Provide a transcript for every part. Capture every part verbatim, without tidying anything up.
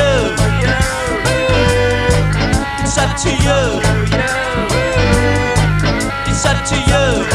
you. It's up to you. It's up to you.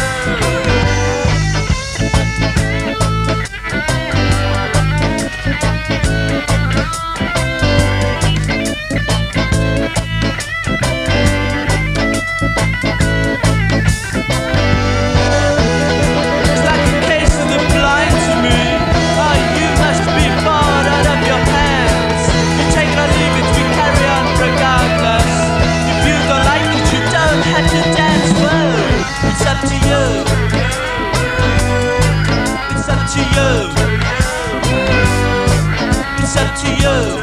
It's up to you.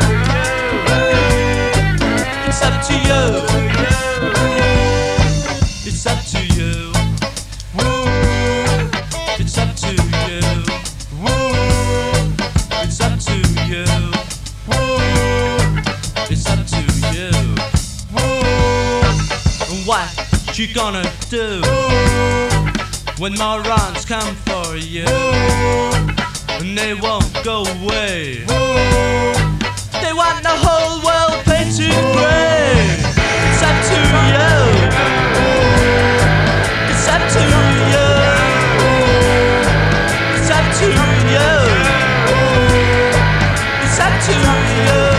It's up to you. It's up to you. It's up to you. It's up to you. It's up to you. And what you gonna do when morons come for you? And they won't go away. They want the whole world painted grey. It's up to you. It's up to you. It's up to you. It's up to you.